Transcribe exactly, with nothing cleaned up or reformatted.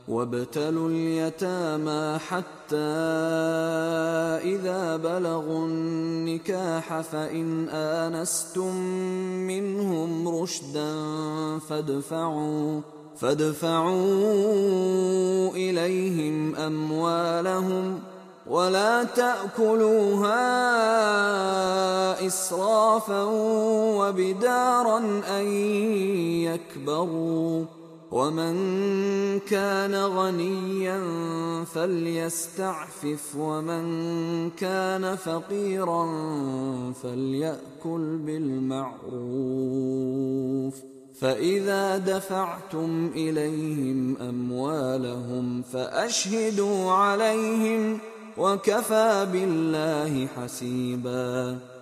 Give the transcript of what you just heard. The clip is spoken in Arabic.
وابتلوا اليتامى حتى إذا بلغوا النكاح فإن آنستم منهم رشدا فادفعوا فادفعوا إليهم أموالهم ولا تأكلوها إسرافا وبدارا أن يكبروا ومن كان غنيا فليستعفف ومن كان فقيرا فليأكل بالمعروف فإذا دفعتم إليهم أموالهم فأشهدوا عليهم وكفى بالله حسيبا.